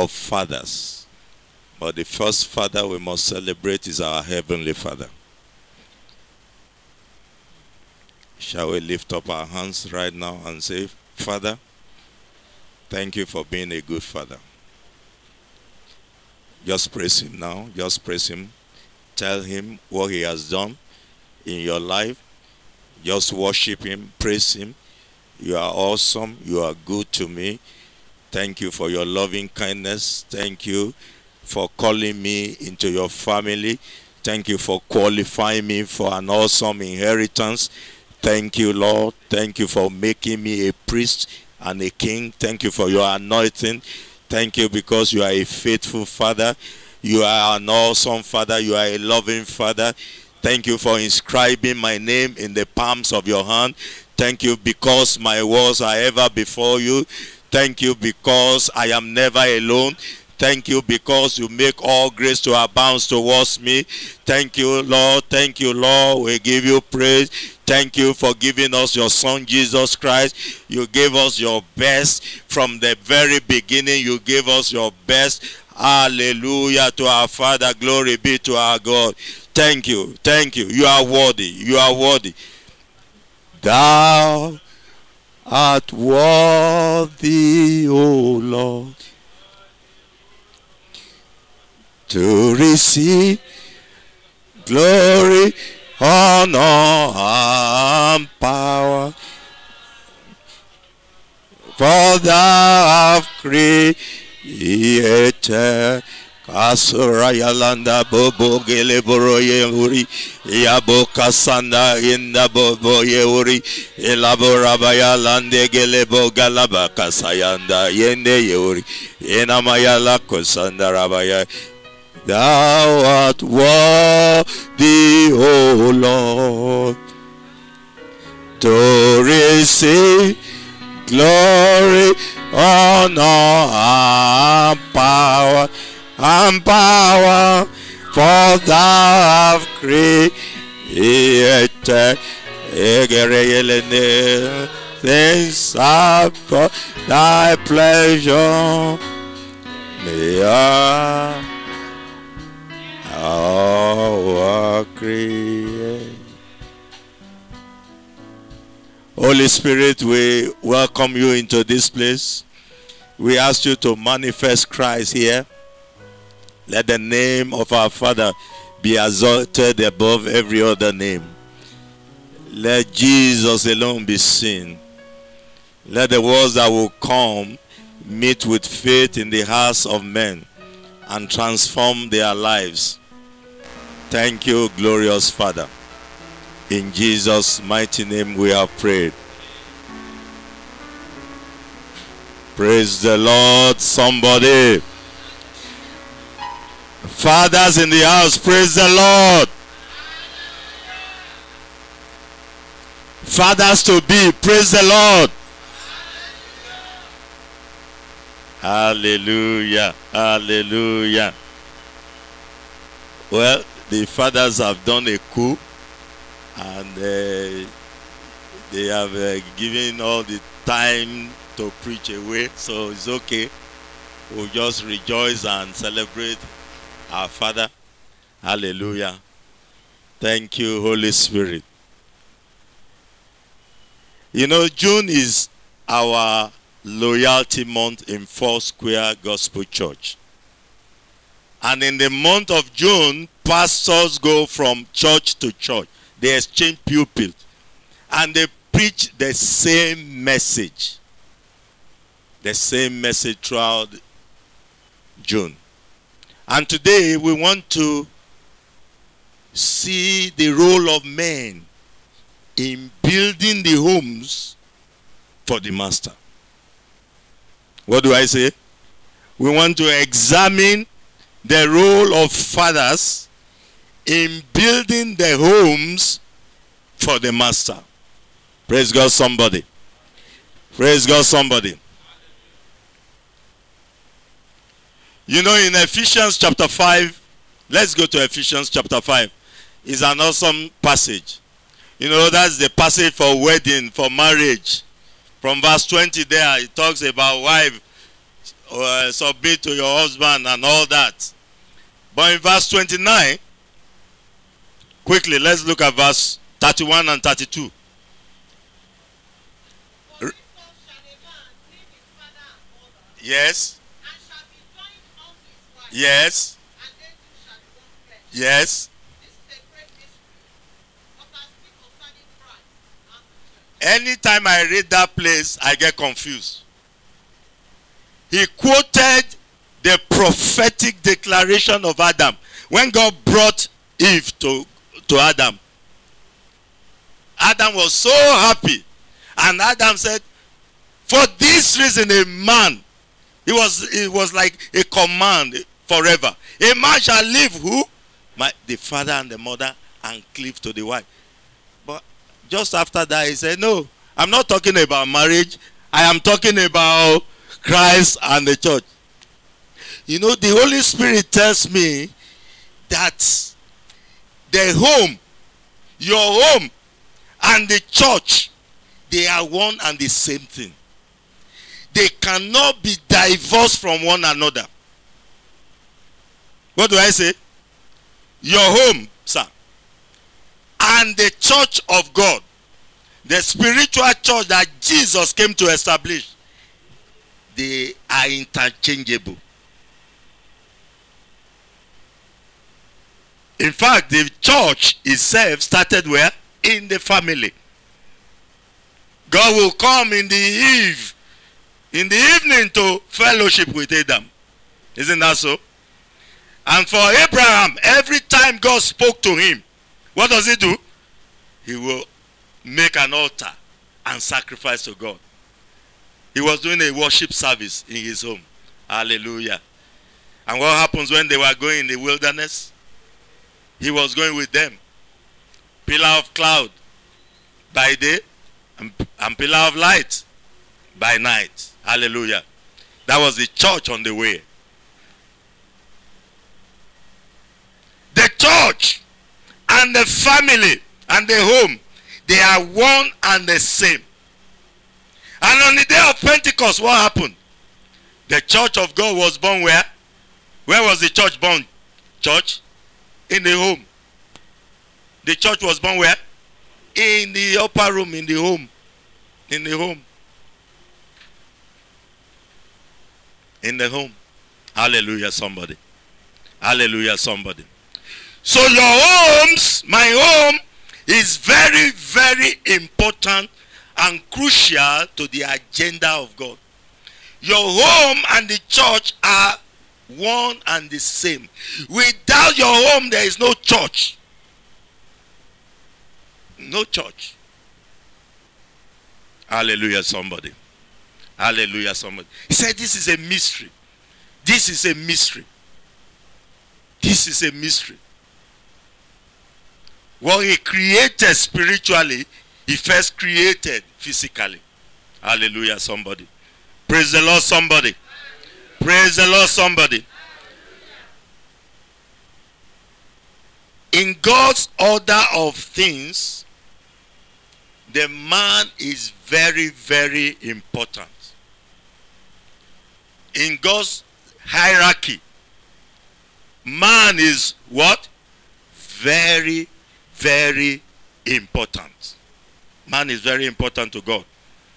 of fathers. But the first father we must celebrate is our Heavenly Father. Shall we lift up our hands right now and say, Father, thank you for being a good father. Just praise him now. Just praise him. Tell him what he has done in your life. Just worship him. Praise him. You are awesome. You are good to me. Thank you for your loving kindness. Thank you for calling me into your family. Thank you for qualifying me for an awesome inheritance. Thank you, Lord. Thank you for making me a priest and a king. Thank you for your anointing. Thank you because you are a faithful father. You are an awesome father. You are a loving father. Thank you for inscribing my name in the palms of your hand. Thank you because my words are ever before you. Thank you because I am never alone. Thank you because you make all grace to abound towards me. Thank you, Lord. Thank you, Lord. We give you praise. Thank you for giving us your Son, Jesus Christ. You gave us your best from the very beginning. You gave us your best. Hallelujah to our Father. Glory be to our God. Thank you. Thank you. You are worthy. You are worthy. Thou art worthy, O Lord, to receive glory, honor, and power. For thou hast created Kasurayalanda bobo geleboro yeuri yabo kasanda inda bobo yeuri elabora bayalande gelebo galaba kasayanda yende yeuri enamayala kosanda rabaya. Thou art worthy, O Lord, to receive glory, honor, and power. And power, for thou hast created things are for thy pleasure. They are our creation. Holy Spirit, we welcome you into this place. We ask you to manifest Christ here. Let the name of our Father be exalted above every other name. Let Jesus alone be seen. Let the words that will come meet with faith in the hearts of men and transform their lives. Thank you, glorious Father. In Jesus' mighty name we have prayed. Praise the Lord, somebody. Fathers in the house, praise the Lord. Fathers to be, praise the Lord. Hallelujah, hallelujah. Well, the fathers have done a coup, and they have given all the time to preach away, so it's okay. We'll just rejoice and celebrate our Father. Hallelujah. Thank you, Holy Spirit. You know, June is our loyalty month in Foursquare Gospel Church. And in the month of June, pastors go from church to church. They exchange pulpit. And they preach the same message. The same message throughout June. And today we want to see the role of men in building the homes for the master. What do I say? We want to examine the role of fathers in building the homes for the master. Praise God, somebody. Praise God, somebody. You know, in Ephesians chapter 5, let's go to Ephesians chapter 5. It's an awesome passage. You know, that's the passage for wedding, for marriage. From verse 20 there, it talks about wife submit to your husband and all that. But in verse 29, quickly, let's look at verse 31 and 32. Yes. Yes. Yes. Anytime I read that place, I get confused. He quoted the prophetic declaration of Adam. When God brought Eve to Adam, Adam was so happy. And Adam said, for this reason a man, it was like a command forever. A man shall leave who? The father and the mother and cleave to the wife. But just after that he said, no, I'm not talking about marriage. I am talking about Christ and the church. You know, the Holy Spirit tells me that the home, your home and the church, they are one and the same thing. They cannot be divorced from one another. What do I say? Your home, sir, and the church of God, the spiritual church that Jesus came to establish, they are interchangeable. In fact, the church itself started where? In the family. God will come in the evening to fellowship with Adam. Isn't that so? And for Abraham, every time God spoke to him, what does he do? He will make an altar and sacrifice to God. He was doing a worship service in his home. Hallelujah. And what happens when they were going in the wilderness? He was going with them. Pillar of cloud by day and pillar of light by night. Hallelujah. That was the church on the way. The church and the family and the home, they are one and the same. And on the day of Pentecost, what happened? The church of God was born where? Where was the church born? Church? In the home. The church was born where? In the upper room, in the home. In the home. In the home. Hallelujah, somebody. Hallelujah, somebody. So your homes, my home, is very, very important and crucial to the agenda of God. Your home and the church are one and the same. Without your home, there is no church. No church. Hallelujah, somebody. Hallelujah, somebody. He said this is a mystery. This is a mystery. This is a mystery. What he created spiritually, he first created physically. Hallelujah, somebody. Praise the Lord, somebody. Praise the Lord, somebody. In God's order of things, the man is very, very important. In God's hierarchy, man is what? Very, very important. Man is very important to God.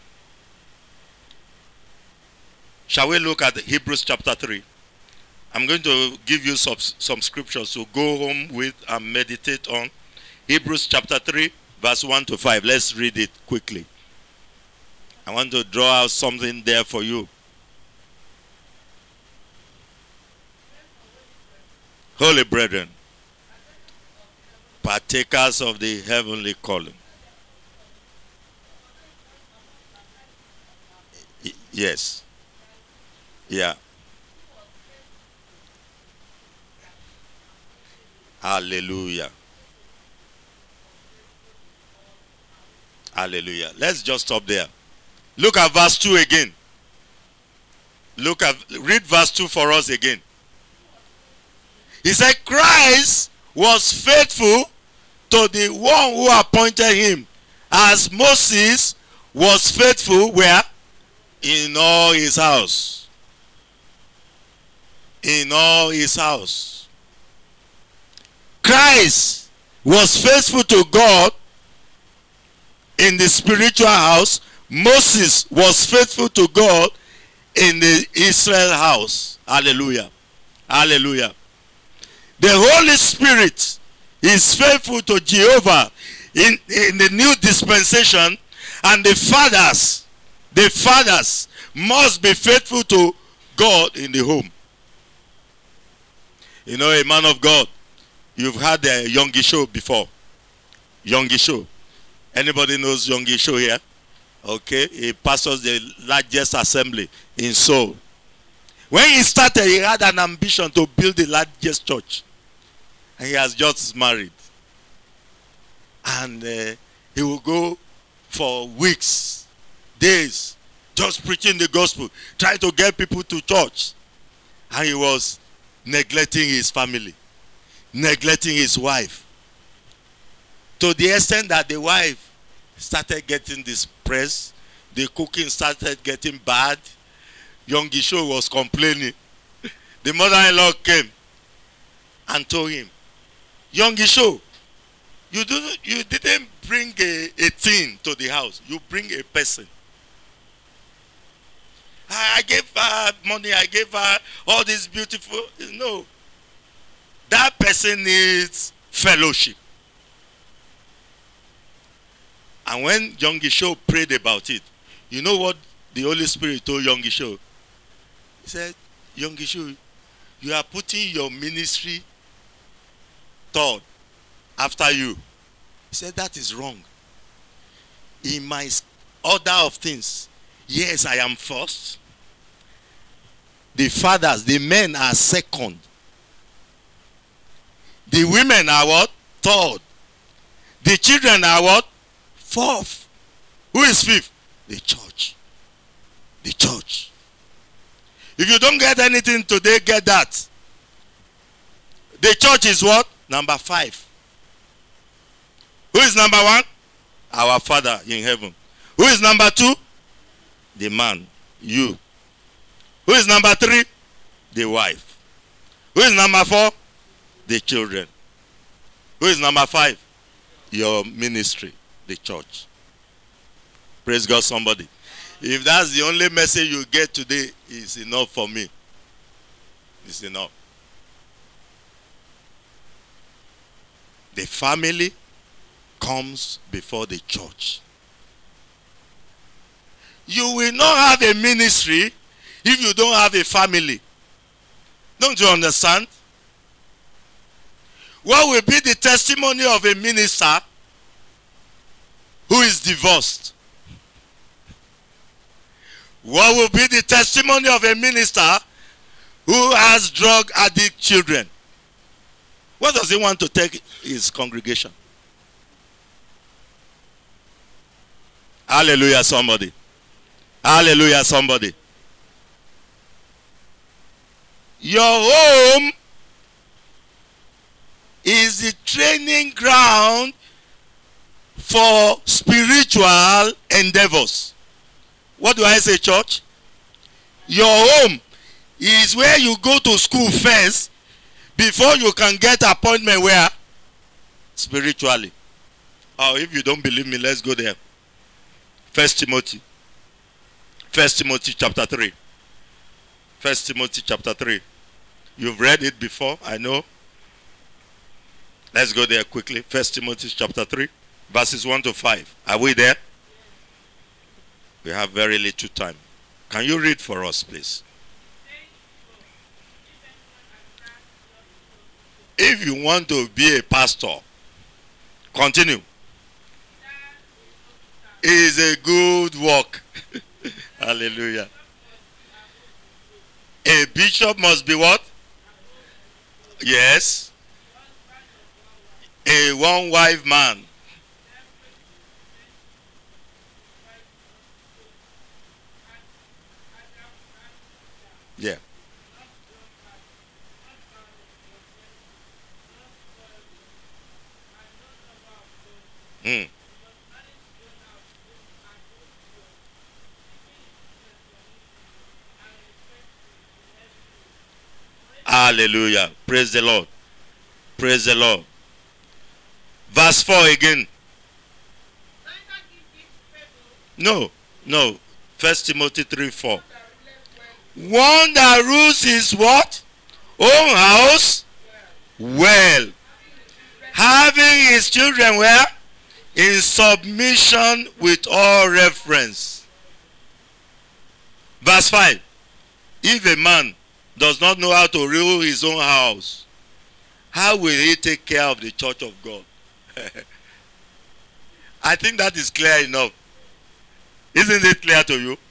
Shall we look at Hebrews chapter 3? I'm going to give you some scriptures to go home with and meditate on. Hebrews chapter 3, verse 1 to 5. Let's read it quickly. I want to draw out something there for you. Holy brethren, partakers of the heavenly calling. Yes. Yeah. Hallelujah. Hallelujah. Let's just stop there. Look at verse 2 again. Read verse 2 for us again. He said, Christ was faithful to the one who appointed him, as Moses was faithful where? In all his house. in all his house. Christ was faithful to God in the spiritual house. Moses was faithful to God in the Israel house. Hallelujah. Hallelujah. The Holy Spirit is faithful to Jehovah in the new dispensation, and the fathers must be faithful to God in the home. You know, a man of God, you've had a Yonggi Show before. Yonggi Show. Anybody knows Yonggi Show here? Okay, he pastors the largest assembly in Seoul. When he started, he had an ambition to build the largest church. And he has just married. And he will go for weeks, days, just preaching the gospel, trying to get people to church. And he was neglecting his family, neglecting his wife. To the extent that the wife started getting depressed, the cooking started getting bad. Yonggi Show was complaining. The mother-in-law came and told him, Yonggi Show, you didn't bring a thing to the house. You bring a person. I gave her money. I gave her all this beautiful. No. That person needs fellowship. And when Yonggi Show prayed about it, you know what the Holy Spirit told Yonggi Show? He said, Yonggi Show, you are putting your ministry third after you. He said, that is wrong. In my order of things, yes, I am first. The fathers, the men are second. The women are what? Third. The children are what? Fourth. Who is fifth? The church. The church. If you don't get anything today, get that. The church is what? Number 5. Who is number 1? Our Father in heaven. Who is number 2? The man. You. Who is number 3? The wife. Who is number 4? The children. Who is number 5? Your ministry, the church. Praise God, somebody. If that's the only message you get today, it's enough for me. It's enough. The family comes before the church. You will not have a ministry if you don't have a family. Don't you understand? What will be the testimony of a minister who is divorced? What will be the testimony of a minister who has drug addict children? What does he want to take his congregation? Hallelujah, somebody. Hallelujah, somebody. Your home is the training ground for spiritual endeavors. What do I say, church? Your home is where you go to school first before you can get appointment where? Spiritually. Oh, if you don't believe me, let's go there. 1 Timothy. 1 Timothy chapter 3. 1 Timothy chapter 3. You've read it before, I know. Let's go there quickly. 1 Timothy chapter 3, verses 1 to 5. Are we there? We have very little time. Can you read for us, please? If you want to be a pastor, continue. It is a good work. Hallelujah. A bishop must be what? Yes. A one-wife man. Yeah. Mm. Hallelujah. Praise the Lord. Praise the Lord. Verse 4 again. No. 1 Timothy 3:4. One that rules his what? Own house well. Having his children where? In submission with all reverence. Verse 5. If a man does not know how to rule his own house, how will he take care of the church of God? I think that is clear enough. Isn't it clear to you?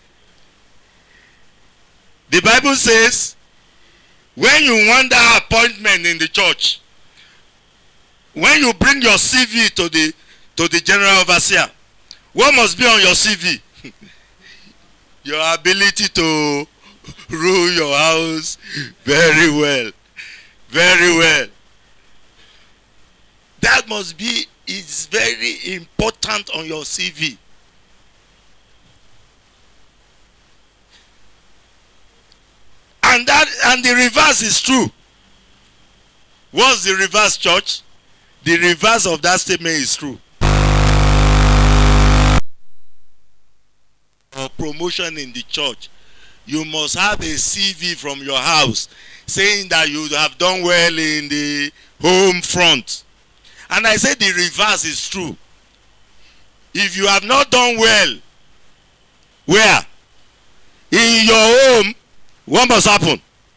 The Bible says, when you want that appointment in the church, when you bring your CV to the general overseer, what must be on your CV? Your ability to rule your house very well. Very well. That must be, it's very important on your CV. And the reverse is true. What's the reverse, church? The reverse of that statement is true. For promotion in the church, you must have a CV from your house saying that you have done well in the home front. And I say the reverse is true. If you have not done well, where? In your home, what must happen?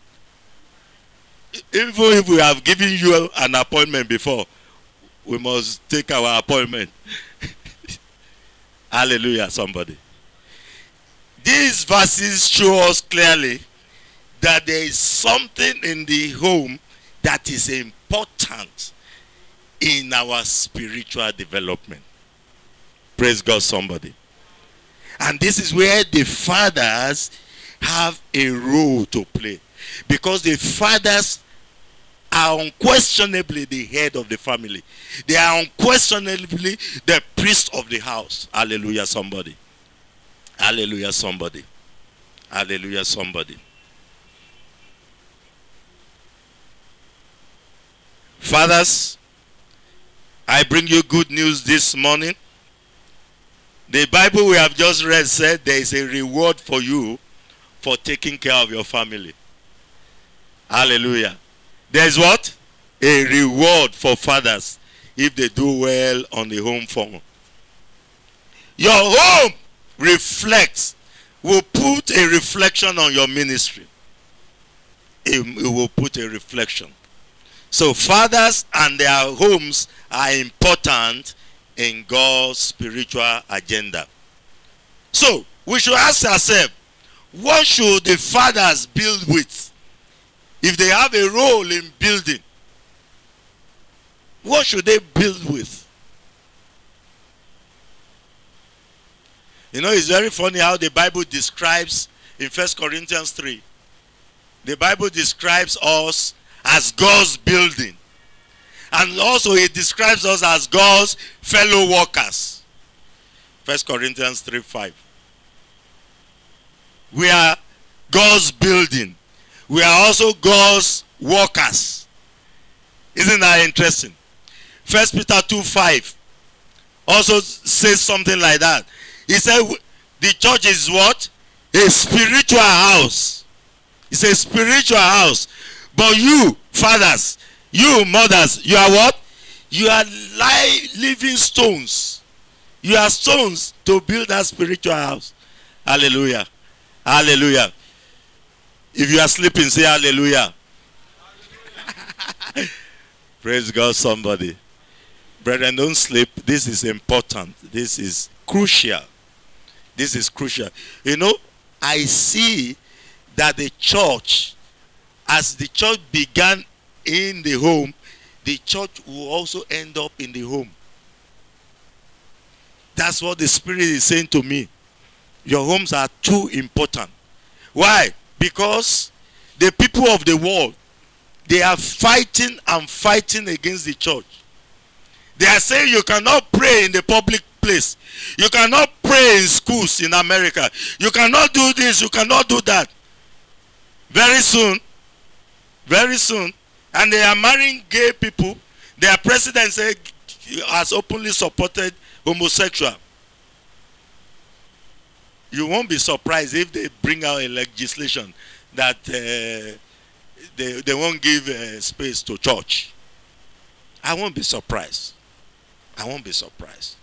Even if we have given you an appointment before, we must take our appointment. Hallelujah, somebody. These verses show us clearly that there is something in the home that is important in our spiritual development. Praise God, somebody. And this is where the fathers have a role to play, because the fathers are unquestionably the head of the family. They are unquestionably the priest of the house. Hallelujah, somebody. Hallelujah, somebody. Hallelujah, somebody. Fathers, I bring you good news this morning. The Bible we have just read said there is a reward for you for taking care of your family. Hallelujah. There is what? A reward for fathers if they do well on the home front. Your home will put a reflection on your ministry. It will put a reflection. So fathers and their homes are important in God's spiritual agenda. So we should ask ourselves, what should the fathers build with? If they have a role in building, what should they build with? You know, it's very funny how the Bible describes in 1 Corinthians 3. The Bible describes us as God's building. And also it describes us as God's fellow workers. 1 Corinthians 3:5. We are God's building. We are also God's workers. Isn't that interesting? 1 Peter 2:5 also says something like that. He said the church is what? A spiritual house. It's a spiritual house. But you, fathers, you, mothers, you are what? You are living stones. You are stones to build that spiritual house. Hallelujah. Hallelujah. If you are sleeping, say hallelujah. Praise God, somebody. Brethren, don't sleep. This is important. This is crucial. This is crucial. You know, I see that the church, as the church began in the home, the church will also end up in the home. That's what the Spirit is saying to me. Your homes are too important. Why? Because the people of the world, they are fighting and fighting against the church. They are saying you cannot pray in the public place. You cannot pray in schools in America. You cannot do this, you cannot do that. Very soon, Very soon. And they are marrying gay people. Their president said has openly supported homosexual. You won't be surprised if they bring out a legislation that they won't give space to church. I won't be surprised. I won't be surprised.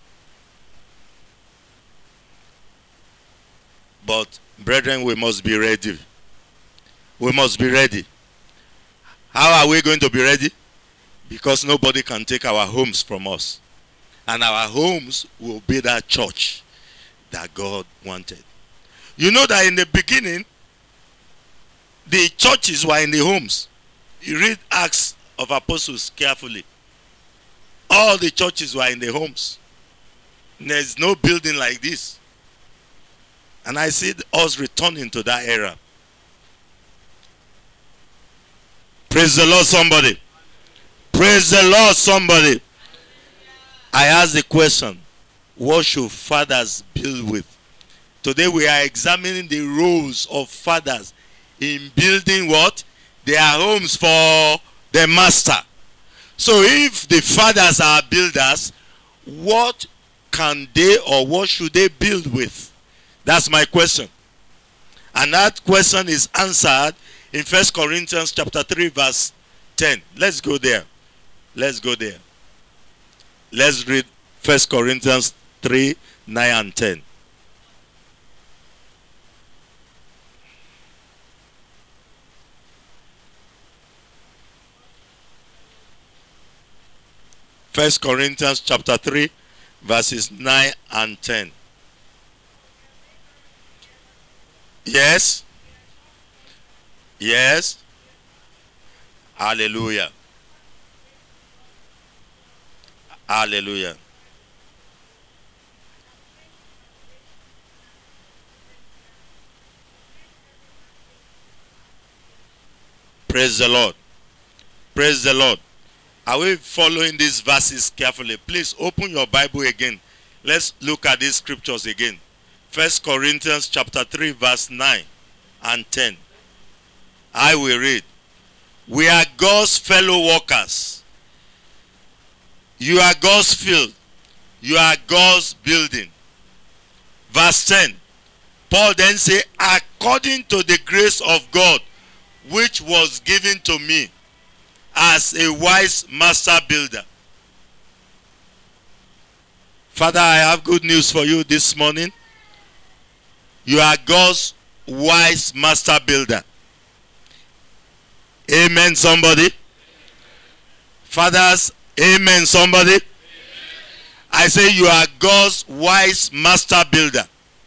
But brethren, we must be ready. We must be ready. How are we going to be ready? Because nobody can take our homes from us. And our homes will be that church that God wanted. You know that in the beginning, the churches were in the homes. You read Acts of Apostles carefully. All the churches were in the homes. There's no building like this. And I see us returning to that era. Praise the Lord, somebody. Praise the Lord, somebody. I ask the question, what should fathers build with? Today we are examining the roles of fathers in building what? Their homes for the master. So if the fathers are builders, what can they or what should they build with? That's my question. And that question is answered in 1 Corinthians chapter 3 verse 10. Let's go there. Let's go there. Let's read 1 Corinthians 3, 9 and 10. First Corinthians chapter 3 verses 9 and 10. Yes. Yes. Hallelujah. Hallelujah. Praise the Lord. Praise the Lord. Are we following these verses carefully? Please open your Bible again. Let's look at these scriptures again. 1 Corinthians chapter 3 verse 9 and 10. I will read. We are God's fellow workers. You are God's field. You are God's building. Verse 10. Paul then said, according to the grace of God, which was given to me as a wise master builder. Father, I have good news for you this morning. You are God's wise master builder. Amen, somebody. Fathers, amen, somebody. Amen. I say you are God's wise master builder.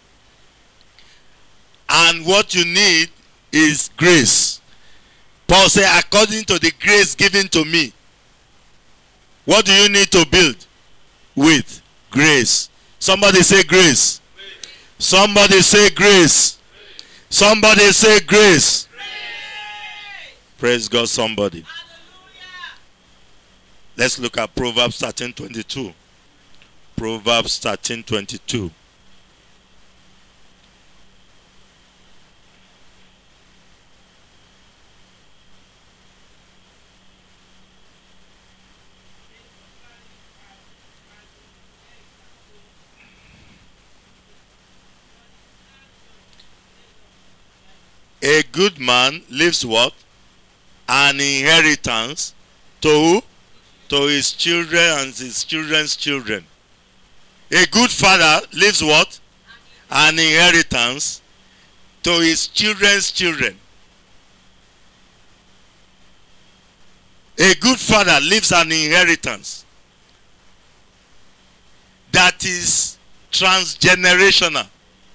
And what you need is grace. Paul said, according to the grace given to me. What do you need to build? With grace. Somebody say grace. Somebody say grace. Somebody say grace. Praise God, somebody. Let's look at Proverbs 13:22. Proverbs 13:22. A good man leaves what? An inheritance to who? To his children and his children's children. A good father leaves what? An inheritance to his children's children. A good father leaves an inheritance that is transgenerational.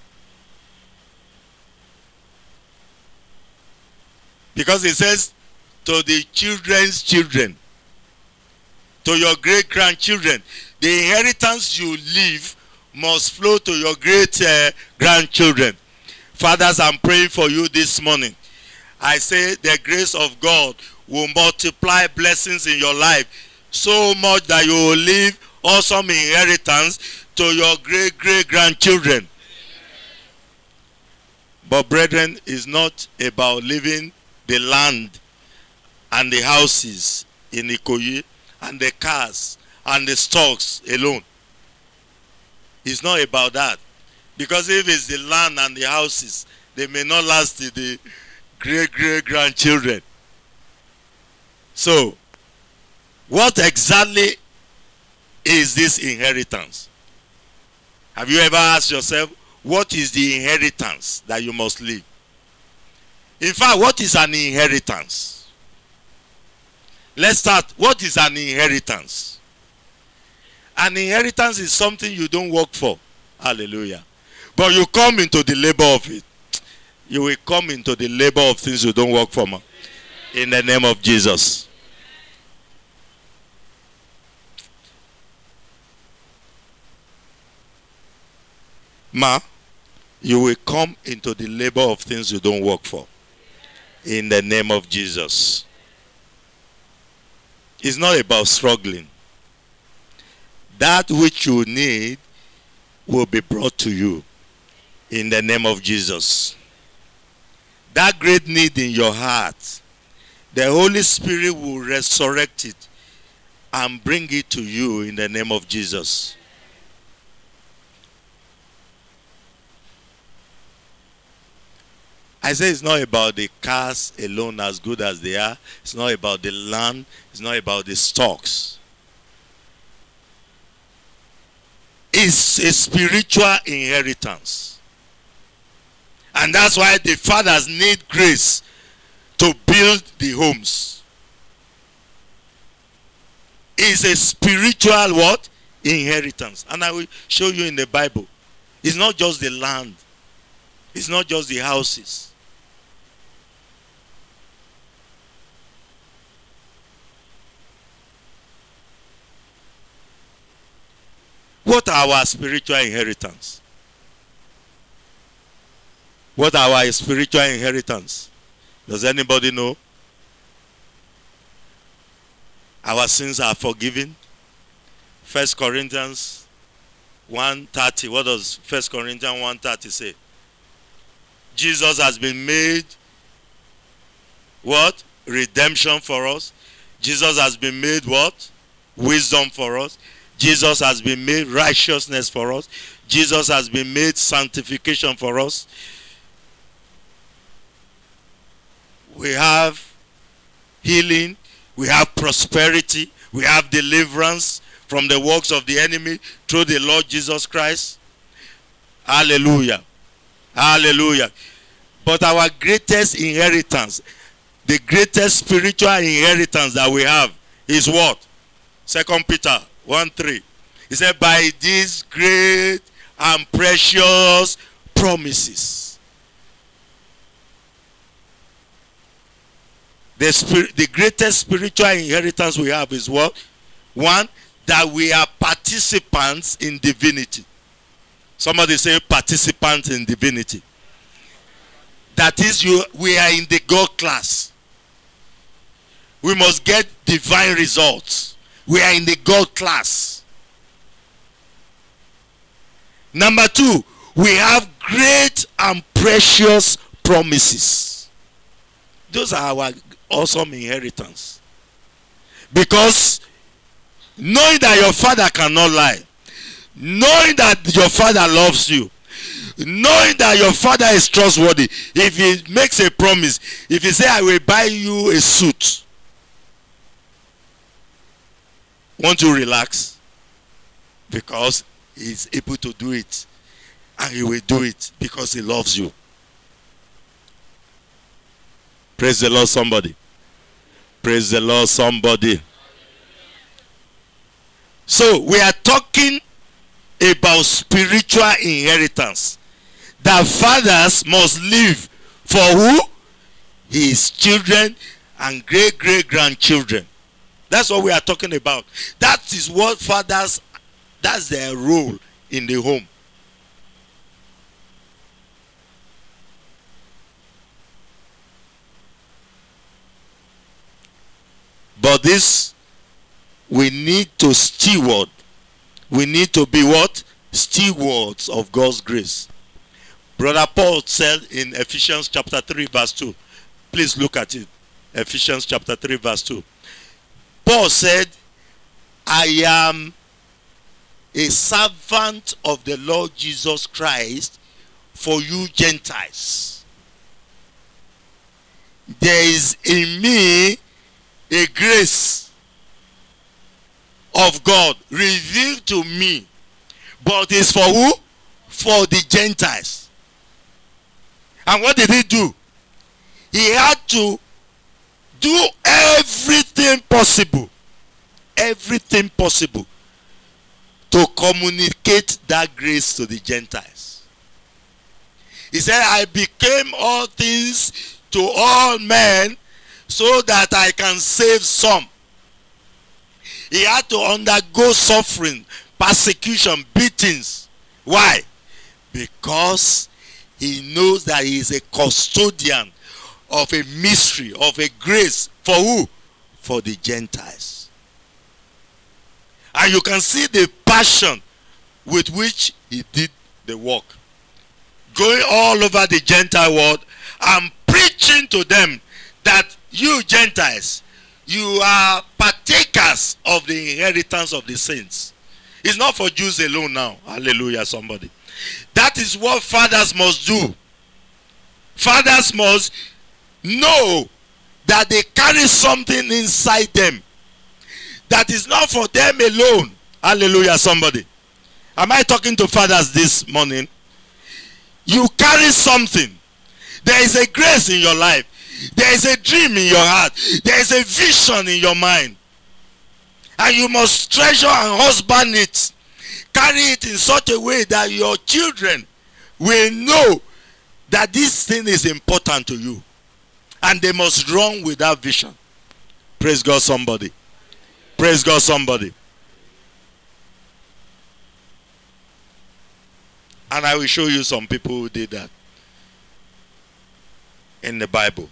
Because it says, to the children's children, to your great-grandchildren. The inheritance you leave must flow to your great-grandchildren. Fathers, I'm praying for you this morning. I say the grace of God will multiply blessings in your life so much that you will leave awesome inheritance to your great-great-grandchildren. But brethren, it's not about leaving the land and the houses in Ikoyi and the cars and the stocks alone. It's not about that. Because if it's the land and the houses, they may not last to the great-great-grandchildren. So, what exactly is this inheritance? Have you ever asked yourself, what is the inheritance that you must leave? In fact, what is an inheritance? Let's start. What is an inheritance? An inheritance is something you don't work for. Hallelujah. But you come into the labor of it. You will come into the labor of things you don't work for. In the name of Jesus. You will come into the labor of things you don't work for. In the name of Jesus. It's not about struggling. That which you need will be brought to you. In the name of Jesus. That great need in your heart, the Holy Spirit will resurrect it and bring it to you in the name of Jesus. I say it's not about the cars alone, as good as they are. It's not about the land. It's not about the stocks. It's a spiritual inheritance. And that's why the fathers need grace to build the homes. It's a spiritual what? Inheritance. And I will show you in the Bible. It's not just the land. It's not just the houses. What are our spiritual inheritance? What are our spiritual inheritance? Does anybody know? Our sins are forgiven. 1 Corinthians 1:30. What does 1 Corinthians 1:30 say? Jesus has been made what? Redemption for us. Jesus has been made what? Wisdom for us. Jesus has been made righteousness for us. Jesus has been made sanctification for us. We have healing. We have prosperity. We have deliverance from the works of the enemy through the Lord Jesus Christ. Hallelujah. Hallelujah. But our greatest inheritance, the greatest spiritual inheritance that we have is what? 2 Peter 1:3. He said, by these great and precious promises. The greatest spiritual inheritance we have is what? One, that we are participants in divinity. Somebody say participants in divinity. That is, we are in the God class. We must get divine results. We are in the God class. Number two, we have great and precious promises. Those are our awesome inheritance. Because knowing that your father cannot lie, knowing that your father loves you, knowing that your father is trustworthy, if he makes a promise, if he say, I will buy you a suit, won't you relax? Because he's able to do it. And he will do it because he loves you. Praise the Lord, somebody. Praise the Lord, somebody. So we are talking about spiritual inheritance that fathers must leave for who? His children and great-great-grandchildren. That's what we are talking about. That is what fathers, that's their role in the home. But this, we need to steward. We need to be what? Stewards of God's grace. Brother Paul said in Ephesians chapter 3 verse 2. Please look at it. Ephesians chapter 3 verse 2. Paul said, I am a servant of the Lord Jesus Christ for you Gentiles. There is in me a grace of God revealed to me, but it's for who? For the Gentiles. And what did he do? He had to do everything possible to communicate that grace to the Gentiles. He said, I became all things to all men so that I can save some. He had to undergo suffering, persecution, beatings. Why? Because he knows that he is a custodian of a mystery, of a grace. For who? For the Gentiles. And you can see the passion with which he did the work. Going all over the Gentile world and preaching to them that you Gentiles, you are partakers of the inheritance of the saints. It's not for Jews alone now. Hallelujah, somebody. That is what fathers must do. Fathers must know that they carry something inside them that is not for them alone. Hallelujah, somebody. Am I talking to fathers this morning? You carry something. There is a grace in your life. There is a dream in your heart. There is a vision in your mind. And you must treasure and husband it. Carry it in such a way that your children will know that this thing is important to you. And they must run with that vision. Praise God, somebody. Praise God, somebody. And I will show you some people who did that in the Bible.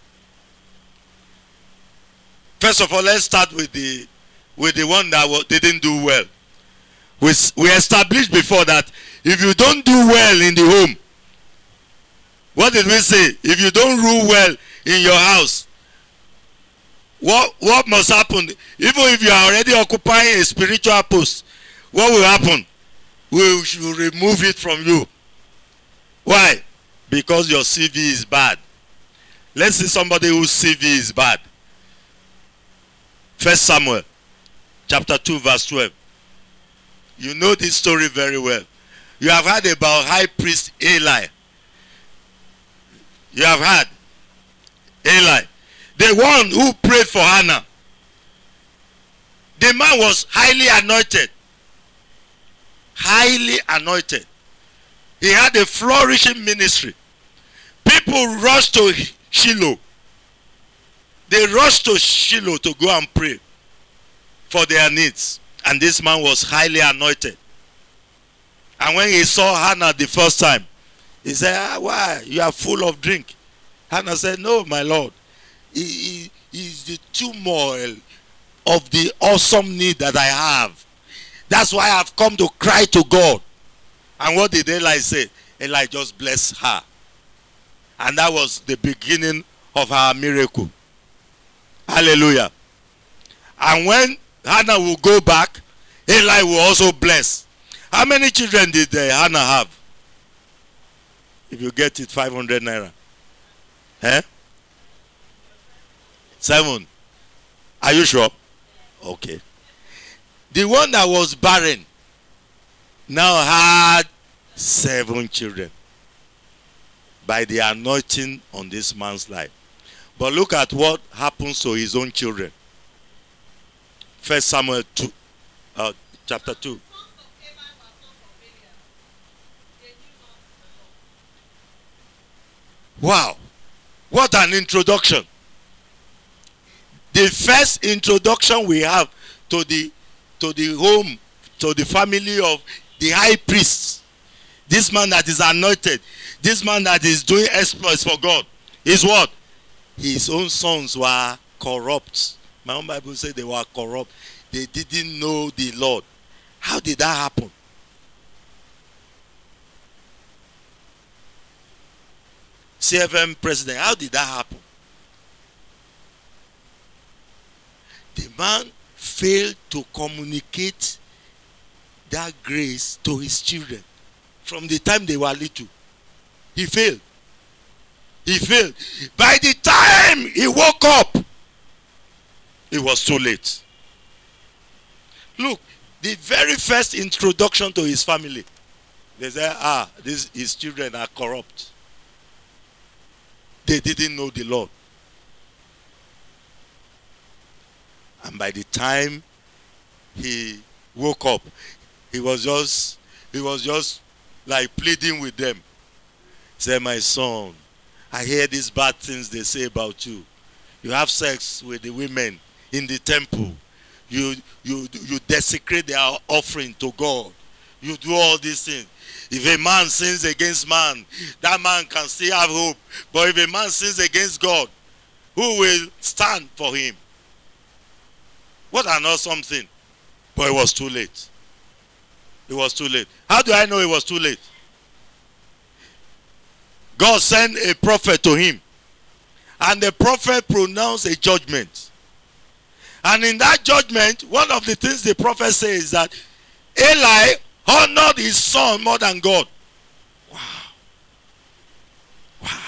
First of all, let's start with the one that didn't do well. We established before that if you don't do well in the home, what did we say? If you don't rule well in your house, what must happen? Even if you are already occupying a spiritual post, what will happen? We should remove it from you. Why? Because your CV is bad. Let's see somebody whose CV is bad. 1 Samuel chapter 2 verse 12. You know this story very well. You have heard about high priest Eli. You have heard Eli, the one who prayed for Hannah. The man was highly anointed. Highly anointed. He had a flourishing ministry. People rushed to Shiloh. They rushed to Shiloh to go and pray for their needs. And this man was highly anointed. And when he saw Hannah the first time, he said, why? You are full of drink. Hannah said, no, my Lord. It is the turmoil of the awesome need that I have. That's why I've come to cry to God. And what did Eli say? Eli just blessed her. And that was the beginning of her miracle. Hallelujah. And when Hannah will go back, Eli will also bless. How many children did Hannah have? If you get it, 500 naira. Eh? 7. Are you sure? Okay. The one that was barren now had 7 children by the anointing on this man's life. But look at what happens to his own children. 1 Samuel 2, chapter 2. Wow. What an introduction. The first introduction we have to the home, to the family of the high priest. This man that is anointed. This man that is doing exploits for God. Is what? His own sons were corrupt. My own Bible says they were corrupt. They didn't know the Lord. How did that happen? CFM president, how did that happen? man failed to communicate that grace to his children from the time they were little. He failed. He failed. By the time he woke up, it was too late. Look, the very first introduction to his family, they said, his children are corrupt. They didn't know the Lord. And by the time he woke up, he was just like pleading with them. Say, my son, I hear these bad things they say about you. You have sex with the women in the temple. You desecrate their offering to God. You do all these things. If a man sins against man, that man can still have hope. But if a man sins against God, who will stand for him? What an awesome thing. But it was too late. It was too late. How do I know it was too late? God sent a prophet to him. And the prophet pronounced a judgment. And in that judgment, one of the things the prophet says is that Eli honored his son more than God. Wow. Wow.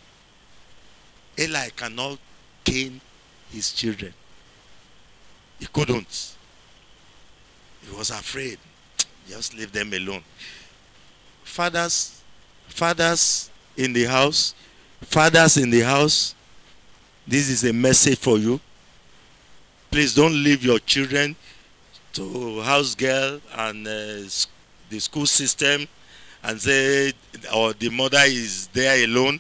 Eli cannot cane his children. He couldn't. He was afraid. Just leave them alone. Fathers in the house. Fathers in the house. This is a message for you. Please don't leave your children to house girl and the school system and say, or the mother is there alone.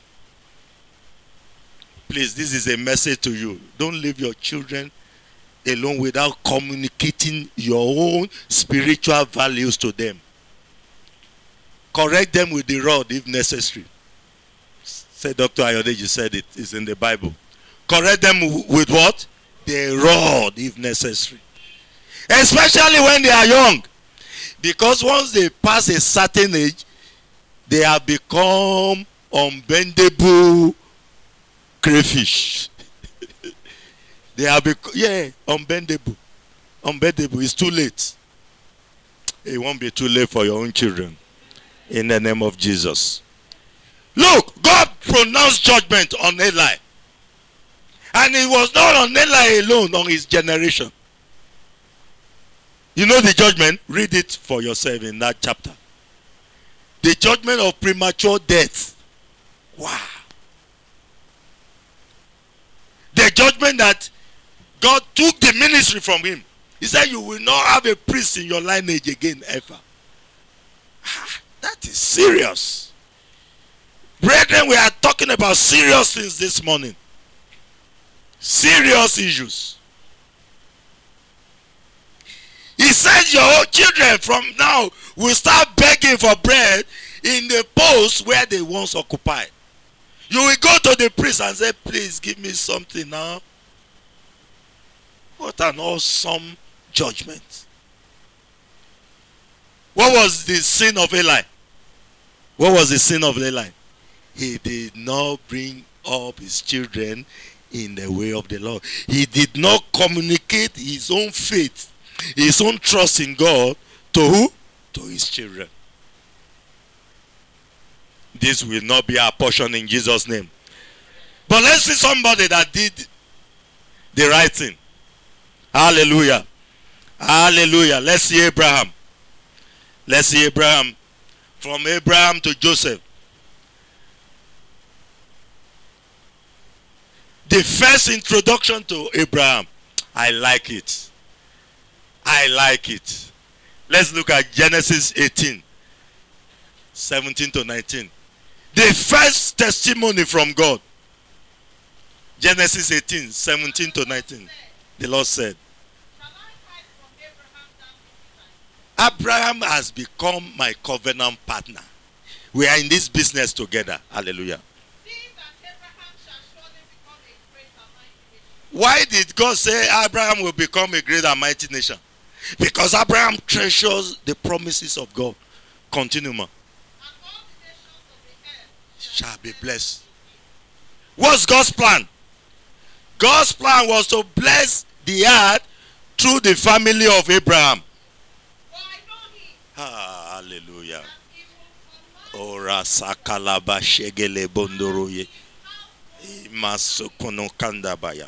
Please, this is a message to you. Don't leave your children alone without communicating your own spiritual values to them. Correct them with the rod if necessary. Say, Dr. Ayodeji said it is in the Bible. Correct them with what? The rod if necessary. Especially when they are young. Because once they pass a certain age, they have become unbendable crayfish. They have become, unbendable. Unbendable. It's too late. It won't be too late for your own children. In the name of Jesus. Look, God pronounced judgment on Eli. And it was not on Eli alone, on his generation. You know the judgment? Read it for yourself in that chapter. The judgment of premature death. Wow. The judgment that God took the ministry from him. He said, you will not have a priest in your lineage again ever. That is serious. Brethren, we are talking about serious things this morning. Serious issues. He said your children from now will start begging for bread in the post where they once occupied. You will go to the priest and say, please give me something now. What an awesome judgment. What was the sin of Eli? What was the sin of Eli? He did not bring up his children in the way of the Lord. He did not communicate his own faith, his own trust in God to who? To his children. This will not be our portion in Jesus' name. But let's see somebody that did the right thing. Hallelujah. Hallelujah. Let's see Abraham. Let's see Abraham. From Abraham to Joseph. The first introduction to Abraham. I like it. I like it. Let's look at Genesis 18. 17 to 19. The first testimony from God. Genesis 18, 17 to 19. The Lord said, Abraham has become my covenant partner. We are in this business together. Hallelujah. Why did God say Abraham will become a great and mighty nation? Because Abraham treasures the promises of God. Continue, ma. Shall be blessed. What's God's plan? God's plan was to bless the earth through the family of Abraham. Ah, hallelujah. Ora sakalaba shegele bondoroye. Masokono kandabaya.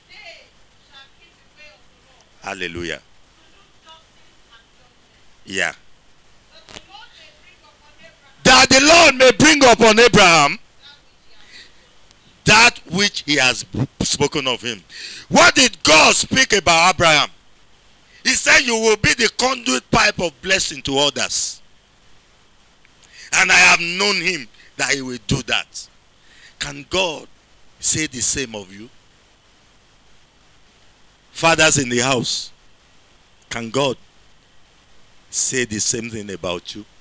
Hallelujah. Yeah. That the Lord may bring upon Abraham that which he has spoken of him. What did God speak about Abraham? He said, you will be the conduit pipe of blessing to others. And I have known him that he will do that. Can God say the same of you? Fathers in the house, can God say the same thing about you?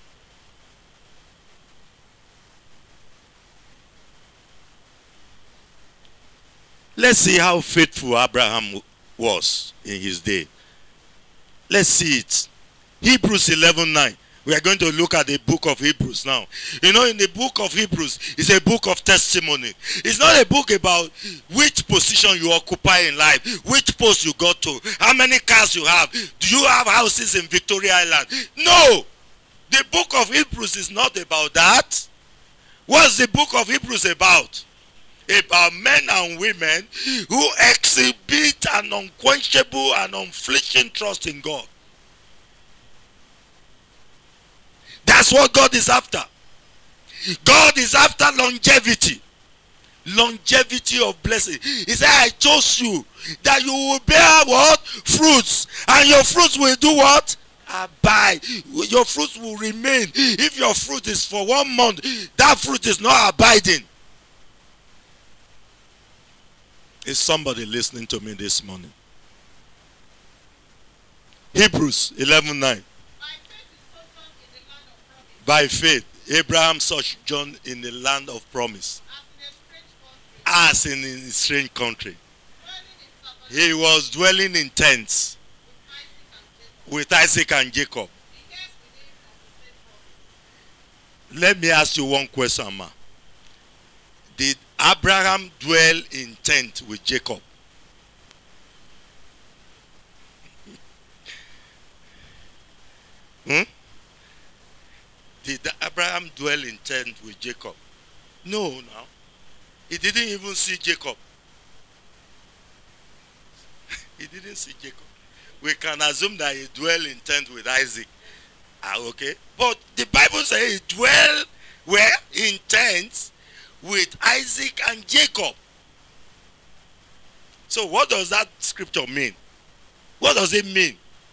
Let's see how faithful Abraham was in his day. Let's see it. Hebrews 11:9. We are going to look at the book of Hebrews now. You know, in the book of Hebrews, it's a book of testimony. It's not a book about which position you occupy in life, which post you got to, how many cars you have. Do you have houses in Victoria Island? No! The book of Hebrews is not about that. What's the book of Hebrews about? About men and women who exhibit an unquenchable and unflinching trust in God. That's what God is after. God is after longevity. Longevity of blessing. He said, I chose you that you will bear what? Fruits. And your fruits will do what? Abide. Your fruits will remain. If your fruit is for 1 month, that fruit is not abiding. Is somebody listening to me this morning? Hebrews 11:9. By faith, Abraham sojourned in the land of promise, as in a strange country. He was dwelling in tents with Isaac and Jacob. Let me ask you one question, ma. Did Abraham dwell in tent with Jacob? Did Abraham dwell in tent with Jacob? No, no. He didn't even see Jacob. He didn't see Jacob. We can assume that he dwelled in tent with Isaac. Okay. But the Bible says he dwelled where? In tents with Isaac and Jacob. So what does that scripture mean? What does it mean?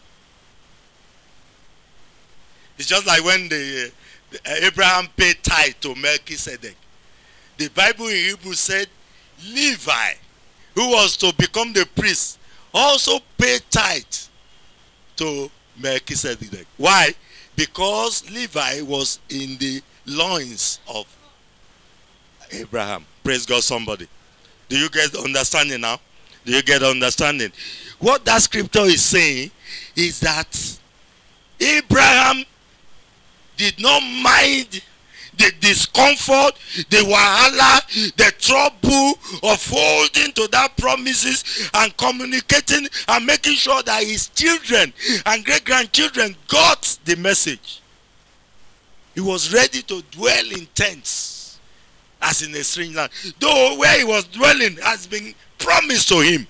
It's just like when Abraham paid tithe to Melchizedek. The Bible in Hebrew said Levi, who was to become the priest, also paid tithe to Melchizedek. Why? Because Levi was in the loins of Abraham. Praise God, somebody. Do you get understanding now? Do you get understanding? What that scripture is saying is that Abraham did not mind the discomfort, the wahala, the trouble of holding to that promises and communicating and making sure that his children and great-grandchildren got the message. He was ready to dwell in tents as in a strange land, though where he was dwelling has been promised to him.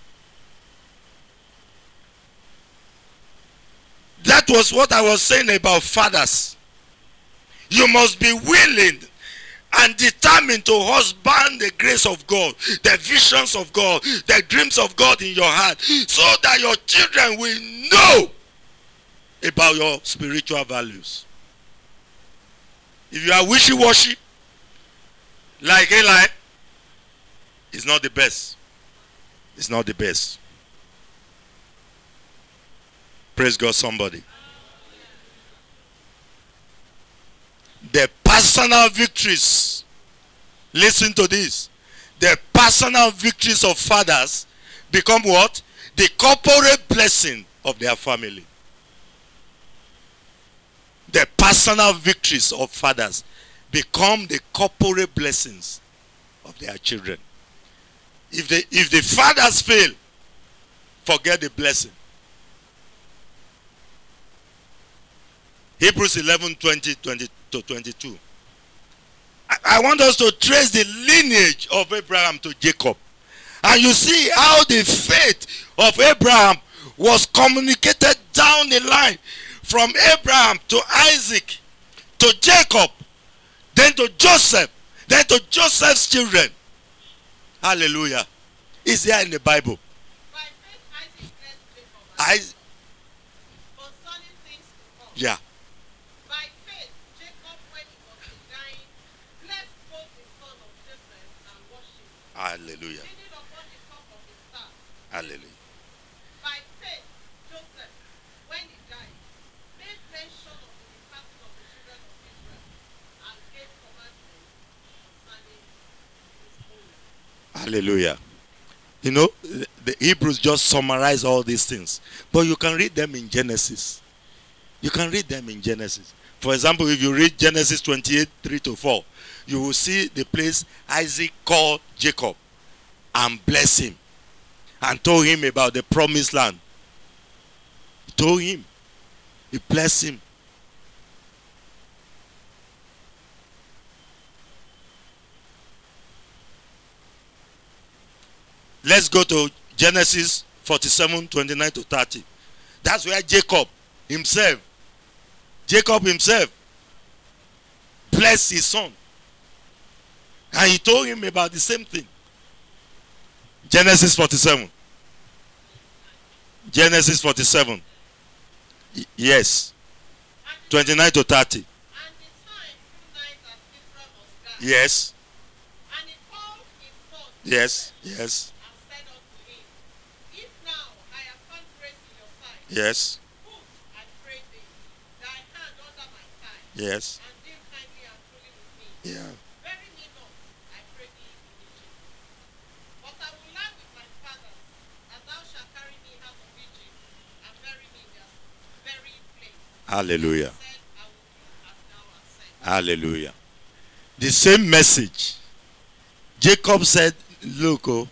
That was what I was saying about fathers. You must be willing and determined to husband the grace of God, the visions of God, the dreams of God in your heart, so that your children will know about your spiritual values. If you are wishy-washy, like Eli, it's not the best. It's not the best. Praise God, somebody. The personal victories, listen to this, the personal victories of fathers become what? The corporate blessing of their family. The personal victories of fathers become the corporate blessings of their children. If the fathers fail, forget the blessing. Hebrews 11, 20 to 22. I want us to trace the lineage of Abraham to Jacob. And you see how the faith of Abraham was communicated down the line from Abraham to Isaac, to Jacob, then to Joseph, then to Joseph's children. Hallelujah. Is there in the Bible? By faith, Isaac blessed Jacob concerning things to come. Yeah. By faith, Jacob, when he was dying, blessed both the son of Joseph and worshipped, Hallelujah. leaning upon the top of his staff. Hallelujah. By faith, Joseph, when he died, made mention of the departing of the children of Israel and gave commandments concerning his own. Hallelujah. You know, the Hebrews just summarize all these things. But you can read them in Genesis. You can read them in Genesis. For example, if you read Genesis 28, 3 to 4, you will see the place Isaac called Jacob and blessed him and told him about the promised land. He told him. He blessed him. Let's go to Genesis 47, 29 to 30. That's where Jacob himself blessed his son. And he told him about the same thing. Genesis 47. Genesis 47. Yes. 29 to 30. And the time grew night as Israel was gone. Yes. And he called his son Yes. Joseph, Yes. and said unto him, If now I have found grace in your sight, Yes. put, I pray thee, thy hand under my thigh, Yes. and deal kindly and truly with me. Yeah. Bury me not, I pray thee, in Egypt. But I will lie with my fathers, and thou shalt carry me out of Egypt, and bury me in their buried place. Hallelujah. He said, I will do as thou hast said. Hallelujah. The same message. Jacob said, look, oh,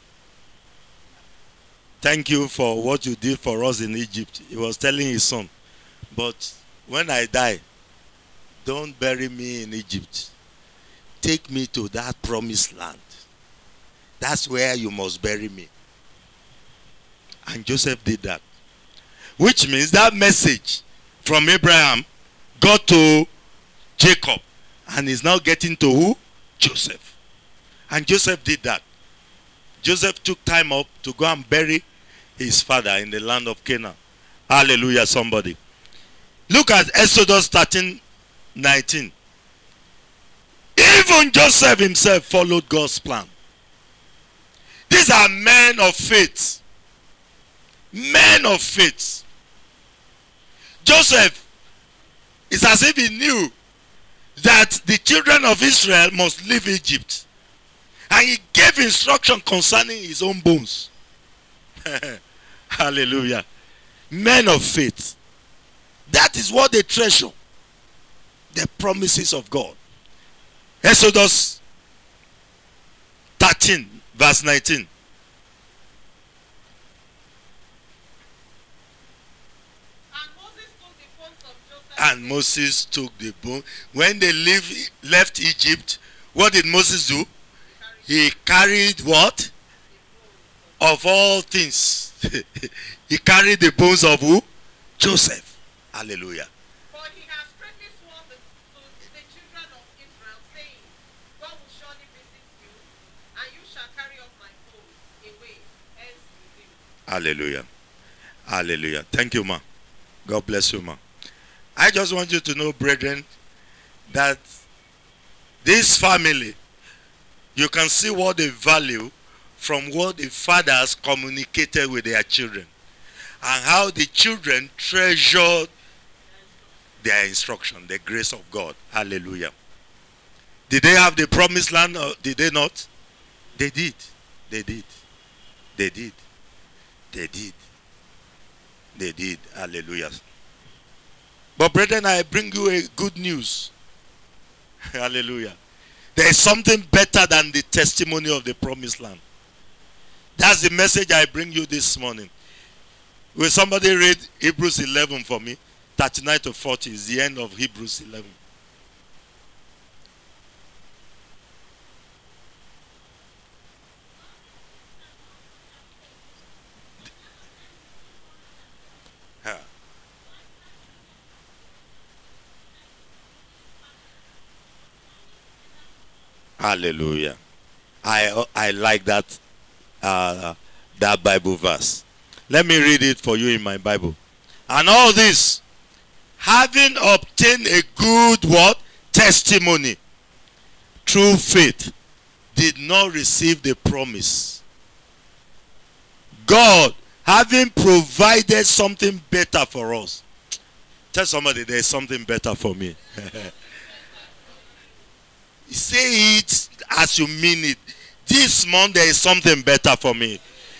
thank you for what you did for us in Egypt. He was telling his son, but when I die, don't bury me in Egypt. Take me to that promised land. That's where you must bury me. And Joseph did that. Which means that message from Abraham got to Jacob. And is now getting to who? Joseph. And Joseph did that. Joseph took time up to go and bury his father in the land of Canaan. Hallelujah, somebody. Look at Exodus 13, 19. Even Joseph himself followed God's plan. These are men of faith. Men of faith. Joseph, it's as if he knew that the children of Israel must leave Egypt. And he gave instruction concerning his own bones. Hallelujah. Men of faith. That is what they treasure. The promises of God. Exodus 13, verse 19. And Moses took the bone. When they left Egypt, what did Moses do? He carried what? Of all things. He carried the bones of who? Joseph. Hallelujah. For he has strictly sworn to the children of Israel, saying, God will surely visit you, and you shall carry up my bones away, hence you live. Hallelujah. Hallelujah. Thank you, ma. God bless you, ma. I just want you to know, brethren, that this family, you can see what they value from what the fathers communicated with their children, and how the children treasured their instruction, the grace of God. Hallelujah. Did they have the promised land or did they not? They did. They did. They did. They did. They did. Hallelujah. But brethren, I bring you a good news. Hallelujah. There is something better than the testimony of the promised land. That's the message I bring you this morning. Will somebody read Hebrews 11 for me? 39 to 40 is the end of Hebrews 11. Yeah. Hallelujah. I like that Bible verse. Let me read it for you in my Bible. And all this, having obtained a good what? Testimony through faith, did not receive the promise. God, having provided something better for us. Tell somebody there is something better for me. Say it as you mean it. This month there is something better for me.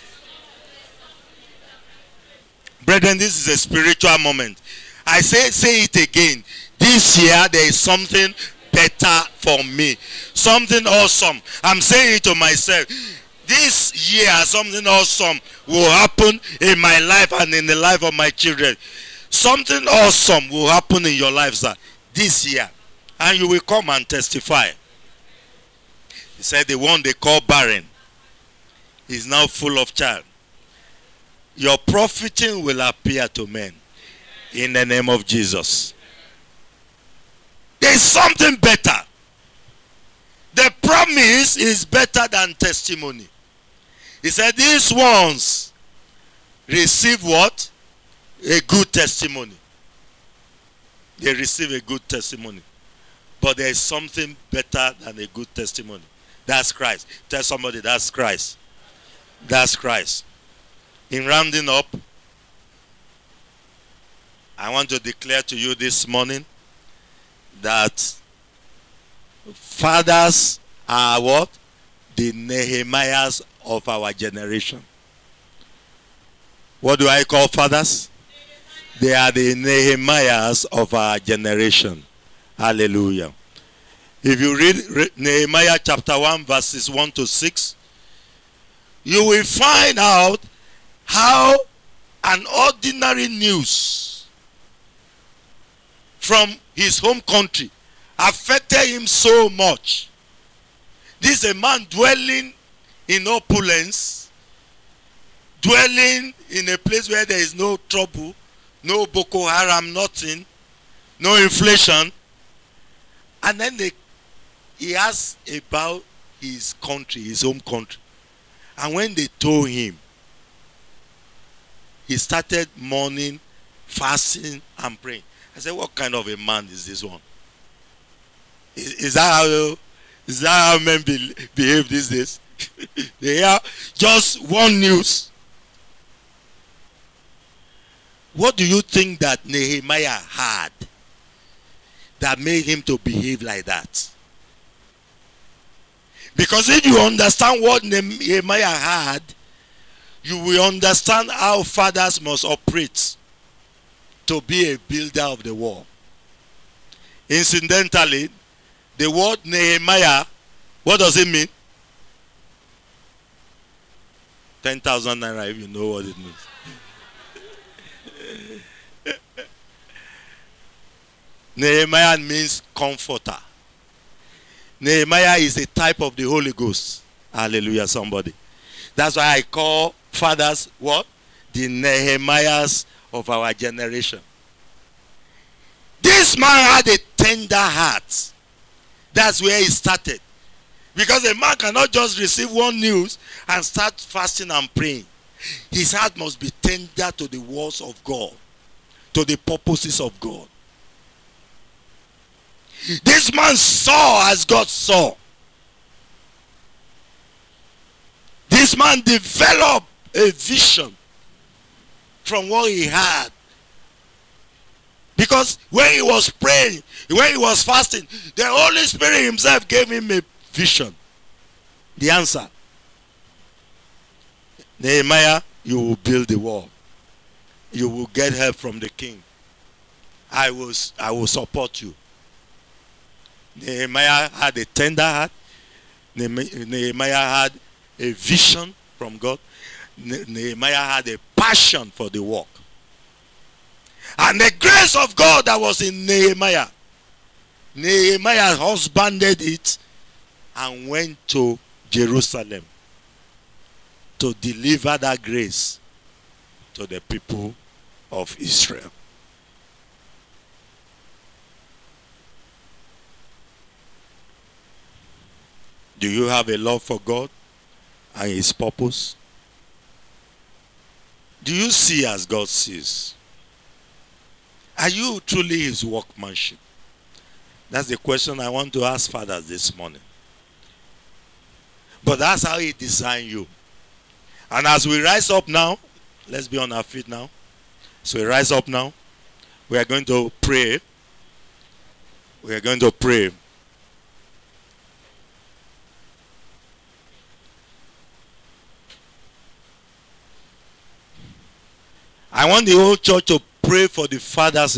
Brethren, this is a spiritual moment. I say it again. This year there is something better for me. Something awesome. I'm saying it to myself. This year something awesome will happen in my life and in the life of my children. Something awesome will happen in your life, sir, this year. And you will come and testify. He said the one they call barren is now full of child. Your profiting will appear to men in the name of Jesus. There is something better. The promise is better than testimony. He said these ones receive what? A good testimony. They receive a good testimony. But there is something better than a good testimony. That's Christ. Tell somebody that's Christ. That's Christ. In rounding up, I want to declare to you this morning that fathers are what? The Nehemiahs of our generation. What do I call fathers? They are the Nehemiahs of our generation. Hallelujah. If you read Nehemiah chapter 1 verses 1 to 6, you will find out how an ordinary news from his home country affected him so much. This is a man dwelling in opulence, dwelling in a place where there is no trouble, no Boko Haram, nothing, no inflation. And then he asked about his country, his home country. And when they told him, he started mourning, fasting, and praying. I said, what kind of a man is this one? Is that how men behave these days? They hear just one news. What do you think that Nehemiah had that made him to behave like that? Because if you understand what Nehemiah had, you will understand how fathers must operate to be a builder of the wall. Incidentally, the word Nehemiah, what does it mean? 10,000 naira, if you know what it means. Nehemiah means comforter. Nehemiah is a type of the Holy Ghost. Hallelujah, somebody. That's why I call fathers what? The Nehemiahs of our generation. This man had a tender heart. That's where he started. Because a man cannot just receive one news and start fasting and praying. His heart must be tender to the words of God, to the purposes of God. This man saw as God saw. This man developed a vision from what he had. Because when he was praying, when he was fasting, the Holy Spirit himself gave him a vision. The answer. Nehemiah, you will build the wall. You will get help from the king. I will support you. Nehemiah had a tender heart. Nehemiah had a vision from God. Nehemiah had a passion for the work. And the grace of God that was in Nehemiah, Nehemiah husbanded it and went to Jerusalem to deliver that grace to the people of Israel. Do you have a love for God and his purpose? Do you see as God sees? Are you truly his workmanship? That's the question I want to ask fathers this morning. But that's how he designed you. And as we rise up now, let's be on our feet now. So we rise up now. We are going to pray. We are going to pray. I want the whole church to pray for the fathers